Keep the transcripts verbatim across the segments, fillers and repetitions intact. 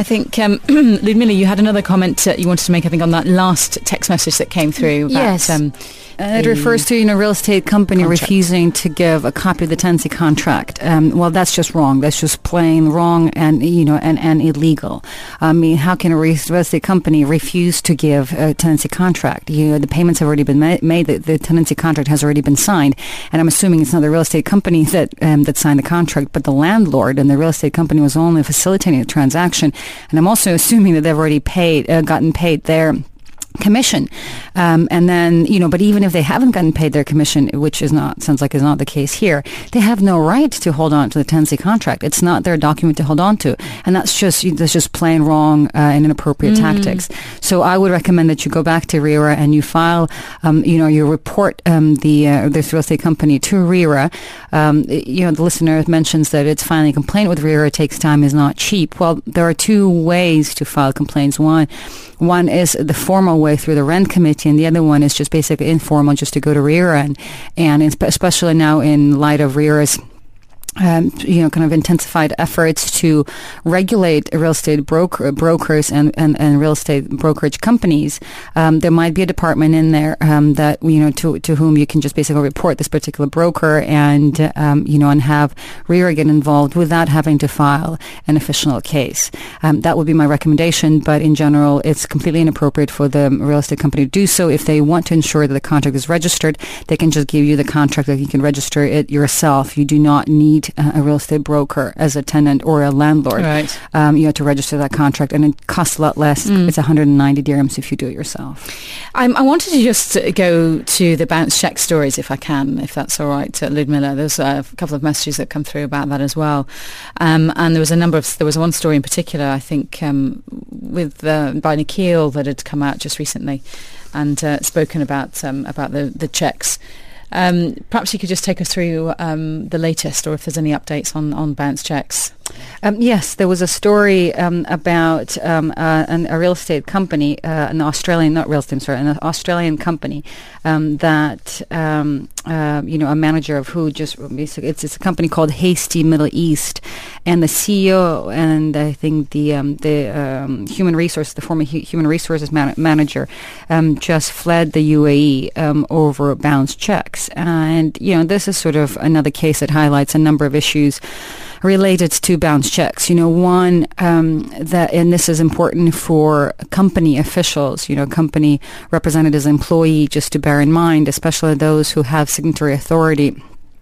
think, um, Ludmilla, you had another comment uh, you wanted to make, I think, on that last text message that came through. About, yes. Um, Uh, it refers to, you know, real estate company contract. refusing to give a copy of the tenancy contract. Um, well, that's just wrong. That's just plain wrong and, you know, and, and illegal. I mean, how can a real estate company refuse to give a tenancy contract? You know, the payments have already been ma- made. The, the tenancy contract has already been signed. And I'm assuming it's not the real estate company that um, that signed the contract, but the landlord, and the real estate company was only facilitating the transaction. And I'm also assuming that they've already paid, uh, gotten paid their commission. Um, and then, you know, but even if they haven't gotten paid their commission, which is not, sounds like is not the case here, they have no right to hold on to the tenancy contract. It's not their document to hold on to. And that's just, that's just plain wrong uh, and inappropriate mm. tactics. So I would recommend that you go back to RERA and you file, um, you know, you report um, the uh, this real estate company to RERA. Um, you know, the listener mentions that it's filing a complaint with RERA. It takes time, is not cheap. Well, there are two ways to file complaints. One, one is the formal way through the rent committee, and the other one is just basically informal, just to go to RERA, and, and especially now in light of RERA's Um, you know, kind of intensified efforts to regulate real estate broker, brokers and, and, and real estate brokerage companies. Um, there might be a department in there um, that, you know, to to whom you can just basically report this particular broker and, um, you know, and have RERA get involved without having to file an official case. Um, that would be my recommendation, but in general, it's completely inappropriate for the real estate company to do so. If they want to ensure that the contract is registered, they can just give you the contract, that you can register it yourself. You do not need a real estate broker as a tenant or a landlord. Right. Um, you have to register that contract, and it costs a lot less. Mm. It's one hundred ninety dirhams if you do it yourself. I'm, I wanted to just go to the bounce check stories, if I can, if that's all right, uh, Ludmilla. There's uh, a couple of messages that come through about that as well. Um, and there was a number of, there was one story in particular, I think, um, with uh, by Nikhil that had come out just recently and uh, spoken about um, about the, the checks. Um, perhaps you could just take us through um, the latest, or if there's any updates on, on bounce checks. Um, yes, there was a story um, about um, uh, an, a real estate company, uh, an Australian, not real estate, I'm sorry, an Australian company um, that, um, uh, you know, a manager of who just, basically, it's, it's a company called Hasty Middle East, and the C E O and I think the um, the um, human resource, the former hu- human resources man- manager um, just fled the U A E um, over bounce checks. And, you know, this is sort of another case that highlights a number of issues related to bounce checks. You know, one, um, that, and this is important for company officials, you know, company representatives, employee, just to bear in mind, especially those who have signatory authority.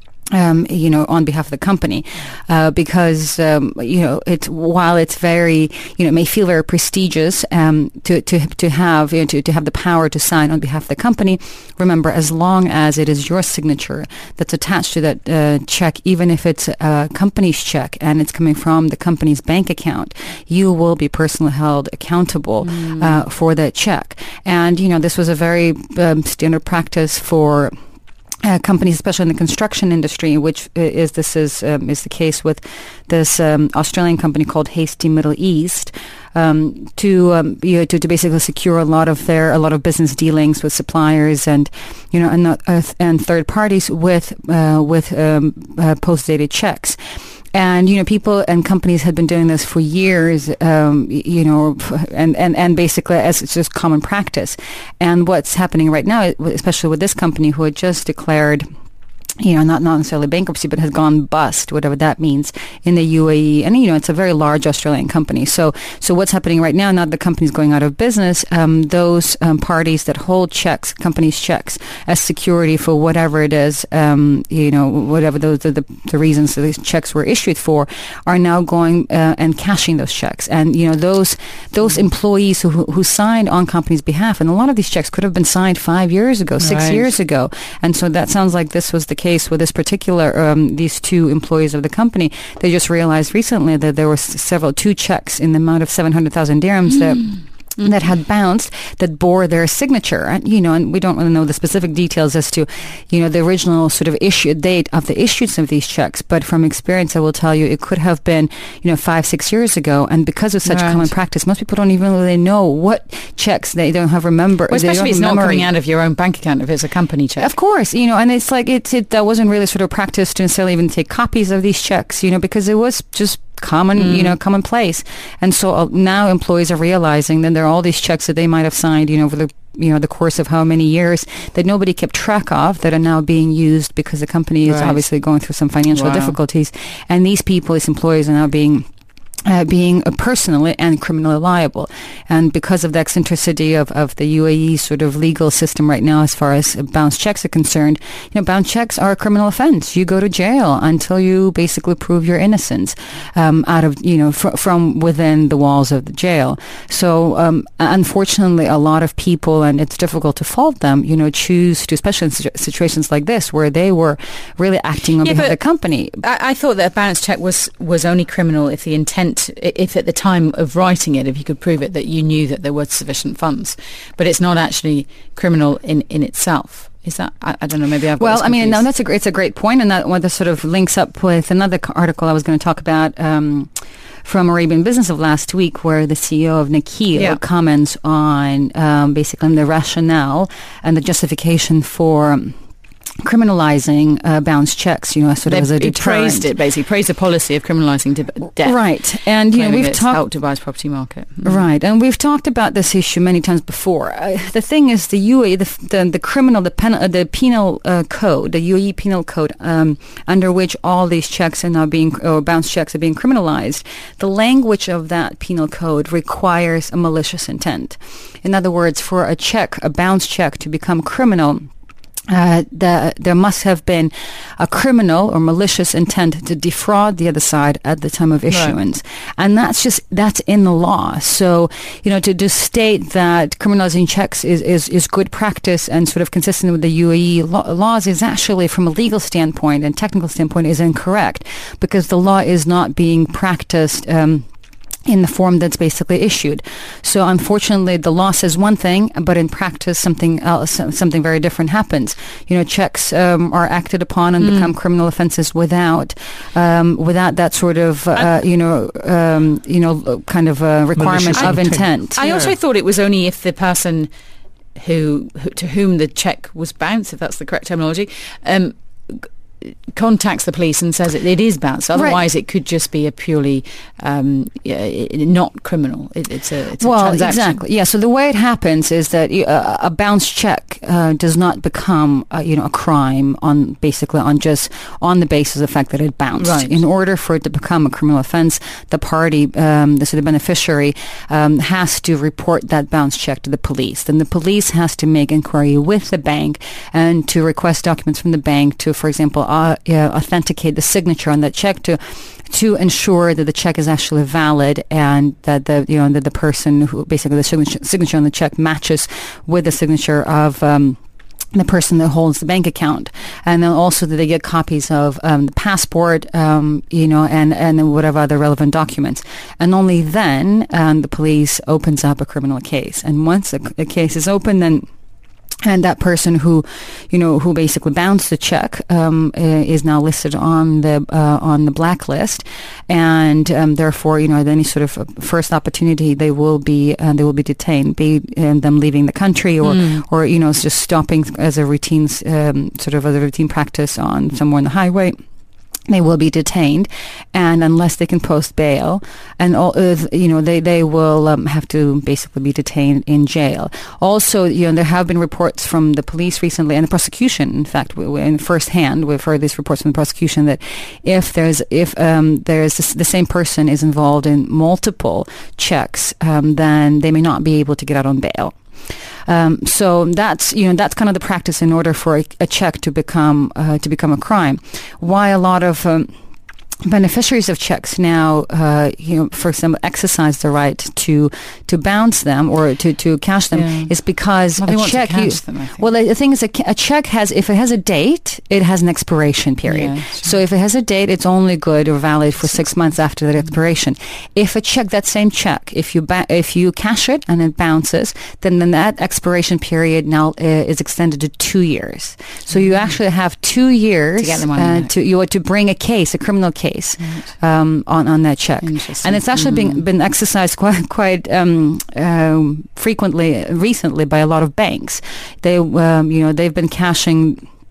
Um, you know, on behalf of the company, uh, because, um, you know, it's, while it's very, you know, it may feel very prestigious, um, to, to, to have, you know, to, to have the power to sign on behalf of the company. Remember, as long as it is your signature that's attached to that, uh, check, even if it's a company's check and it's coming from the company's bank account, you will be personally held accountable, mm. uh, for that check. And, you know, this was a very, um, standard practice for Uh, companies, especially in the construction industry, which is this is um, is the case with this um, Australian company called Hasty Middle East, um, to um, you know, to, to basically secure a lot of their a lot of business dealings with suppliers and you know and uh, and third parties with uh, with um, uh, post-dated checks. And, you know, people and companies had been doing this for years, um, you know, and, and, and basically as it's just common practice. And what's happening right now, especially with this company who had just declared, you know, not, not necessarily bankruptcy, but has gone bust, whatever that means, in the U A E. And, you know, it's a very large Australian company. So so what's happening right now, now that the company's going out of business, um, those um, parties that hold checks, companies' checks, as security for whatever it is, um, you know, whatever those are the, the reasons that these checks were issued for, are now going uh, and cashing those checks. And, you know, those those employees who, who signed on companies' behalf, and a lot of these checks could have been signed five years ago, six right. years ago. And so that sounds like this was the case with this particular, um, these two employees of the company. They just realized recently that there were s- several, two checks in the amount of seven hundred thousand dirhams mm. that Mm-hmm. that had bounced, that bore their signature. And, you know, and we don't really know the specific details as to, you know, the original sort of issue date of the issuance of these checks. But from experience, I will tell you, it could have been, you know, five, six years ago. And because of such right. common practice, most people don't even really know what checks they don't have remember. Well, especially if it's not coming out of your own bank account if it's a company check. Of course, you know, and it's like, it, it that wasn't really sort of practice to necessarily even take copies of these checks, you know, because it was just common, mm. you know, commonplace. And so uh, now employees are realizing that there are all these checks that they might have signed, you know, over the you know, the course of how many years that nobody kept track of that are now being used because the company is right. obviously going through some financial wow. difficulties. And these people, these employees are now being Uh, being uh, personally and criminally liable. And because of the eccentricity of, of the U A E sort of legal system right now as far as uh, bounce checks are concerned, you know, bounce checks are a criminal offense. You go to jail until you basically prove your innocence um, out of, you know, fr- from within the walls of the jail. So um, unfortunately, a lot of people, and it's difficult to fault them, you know, choose to, especially in situ- situations like this where they were really acting on yeah, behalf of the company. I, I thought that a bounce check was, was only criminal if the intent if at the time of writing it, if you could prove it, that you knew that there were sufficient funds. But it's not actually criminal in, in itself. Is that, I, I don't know, maybe I've got Well, I mean, no, confused. that's a, it's a great point, and that one that sort of links up with another article I was going to talk about um, from Arabian Business of last week, where the C E O of Nakheel Yeah. comments on um, basically the rationale and the justification for um, criminalizing uh, bounce checks, you know, sort of as a He deterrent. praised it, basically. Praised the policy of criminalising de- debt. Right. And, you know, claiming we've it's talked... helped Dubai's property market. Mm. Right, and we've talked about this issue many times before. Uh, the thing is, the U A E, the the, the criminal, the, pen, uh, the penal uh, code, the U A E penal code, um, under which all these checks are now being, or bounce checks are being criminalized, the language of that penal code requires a malicious intent. In other words, for a check, a bounce check to become criminal, Uh, the, there must have been a criminal or malicious intent to defraud the other side at the time of issuance. Right. And that's just, that's in the law. So, you know, to just state that criminalizing checks is, is, is good practice and sort of consistent with the U A E lo- laws is actually, from a legal standpoint and technical standpoint, is incorrect, because the law is not being practiced um in the form that's basically issued. So unfortunately, the law says one thing, but in practice, something else, something very different happens. You know, checks um, are acted upon and mm. become criminal offenses without, um, without that sort of, uh, you know, um, you know, kind of a requirement of intent. I yeah. also thought it was only if the person who, who to whom the check was bounced, if that's the correct terminology, um, contacts the police and says it, it is bounced. Otherwise, right. it could just be a purely um, yeah, it, not criminal. It, it's a, it's well, a transaction. Exactly. Yeah. So the way it happens is that uh, a bounce check uh, does not become, uh, you know, a crime on basically on just on the basis of the fact that it bounced. Right. In order for it to become a criminal offense, the party, um, the, so the beneficiary, um, has to report that bounce check to the police. Then the police has to make inquiry with the bank and to request documents from the bank to, for example, Uh, yeah, authenticate the signature on that check to to ensure that the check is actually valid and that the you know that the person who basically the signature, signature on the check matches with the signature of um, the person that holds the bank account, and then also that they get copies of um, the passport, um, you know, and and whatever other relevant documents, and only then um, the police opens up a criminal case, and once a, a case is open, then. And that person who, you know, who basically bounced the check um, is now listed on the uh, on the blacklist, and um, therefore, you know, at any sort of first opportunity, they will be uh, they will be detained, be uh, them leaving the country or mm. or you know just stopping as a routine um, sort of as a routine practice on somewhere on the highway. They will be detained, and unless they can post bail, and all, uh, you know, they they will um, have to basically be detained in jail. Also, you know, there have been reports from the police recently and the prosecution. In fact, we, we, in firsthand, we've heard these reports from the prosecution that if there's if um, there's this, the same person is involved in multiple checks, um, then they may not be able to get out on bail. Um, so that's you know that's kind of the practice in order for a, a check to become uh, to become a crime. Why a lot of um, beneficiaries of checks now, uh, you know, for example, exercise the right to to bounce them or to, to cash them yeah. is because well, a check. You, them, well, the thing is, a, a check has if it has a date, it has an expiration period. Yeah, so if it has a date, it's only good or valid for six, six months after that expiration. If a check, that same check, if you ba- if you cash it and it bounces, then then that expiration period now uh, is extended to two years. So you actually have two years to get the money uh, to you to bring a case, a criminal case. Right. Um, on, on that check. And it's actually mm. been, been exercised quite, quite um, um, frequently recently by a lot of banks. They, um, you know, they've been cashing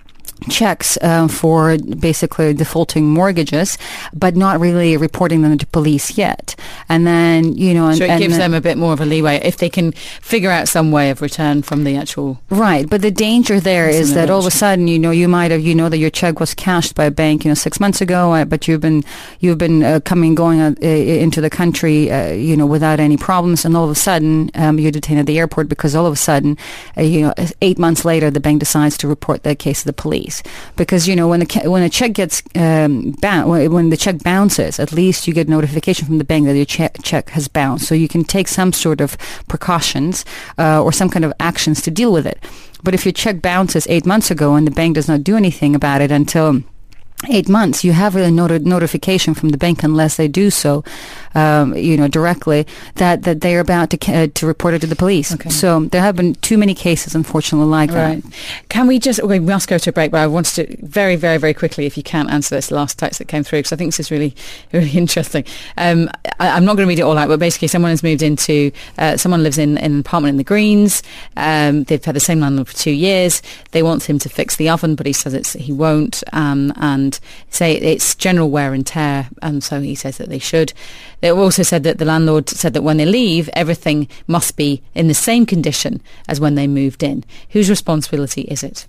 checks uh, for basically defaulting mortgages, but not really reporting them to police yet. And then, you know... And, so it and, gives them a bit more of a leeway if they can figure out some way of return from the actual... Right, but the danger there is that all of a sudden, you know, you might have, you know, that your check was cashed by a bank, you know, six months ago, uh, but you've been you've been uh, coming, going uh, into the country, uh, you know, without any problems, and all of a sudden um, you're detained at the airport because all of a sudden, uh, you know, eight months later, the bank decides to report that case to the police. Because, you know, when the when a check gets um, bound, when the check bounces, at least you get notification from the bank that your che- check has bounced, so you can take some sort of precautions uh, or some kind of actions to deal with it. But if your check bounces eight months ago and the bank does not do anything about it until eight months, you have a not- notification from the bank unless they do so, um, you know, directly, that, that they're about to uh, to report it to the police. Okay. So there have been too many cases, unfortunately, like right. that. Can we just, we must go to a break, but I wanted to very, very, very quickly, if you can, answer this last text that came through, because I think this is really, really interesting. Um, I, I'm not going to read it all out, but basically someone has moved into, uh, someone lives in, in an apartment in the Greens. Um, they've had the same landlord for two years. They want him to fix the oven, but he says it's he won't, um, and say it's general wear and tear, and so he says that they should. They also said that the landlord said that when they leave, everything must be in the same condition as when they moved in. Whose responsibility is it?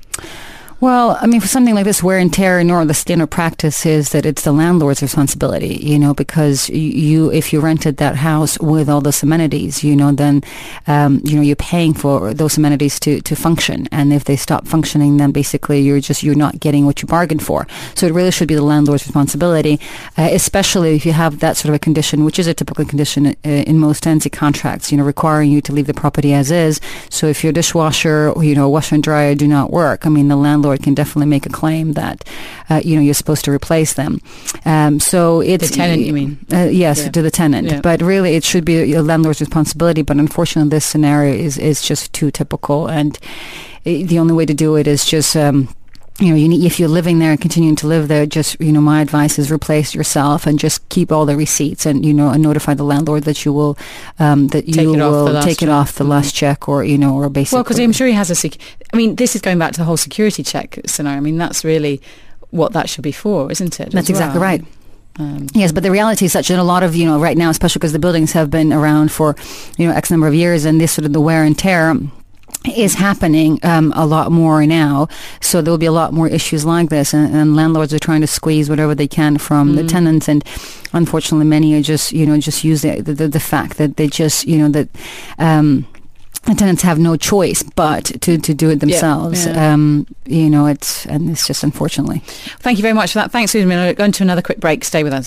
Well, I mean, for something like this, wear and tear, nor the standard practice is that it's the landlord's responsibility, you know, because you, if you rented that house with all those amenities, you know, then, um, you know, you're paying for those amenities to, to function. And if they stop functioning, then basically you're just, you're not getting what you bargained for. So it really should be the landlord's responsibility, uh, especially if you have that sort of a condition, which is a typical condition uh, in most tenancy contracts, you know, requiring you to leave the property as is. So if your dishwasher, you know, washer and dryer do not work, I mean, the landlord can definitely make a claim that uh, you know you're supposed to replace them. Um, so it's the tenant, you mean? Uh, yes, yeah. to the tenant. Yeah. But really, it should be a landlord's responsibility. But unfortunately, this scenario is is just too typical, and it, the only way to do it is just. Um, You know, you need, if you're living there and continuing to live there, just, you know, my advice is replace yourself and just keep all the receipts and, you know, and notify the landlord that you will, um, that take you will take check. it off the last check or, you know, or basically. Well, because I'm sure he has a, sec- I mean, this is going back to the whole security check scenario. I mean, that's really what that should be for, isn't it? That's exactly well? right. Um, yes, but the reality is such that a lot of, you know, right now, especially because the buildings have been around for, you know, X number of years, and this sort of the wear and tear is happening um, a lot more now. So there will be a lot more issues like this, and, and landlords are trying to squeeze whatever they can from mm. the tenants, and unfortunately many are just, you know, just use the, the, the fact that they just, you know, that um, the tenants have no choice but to, to do it themselves. Yeah, yeah. Um, you know, it's, and it's just unfortunately. Thank you very much for that. Thanks, Susan. We're going to another quick break. Stay with us.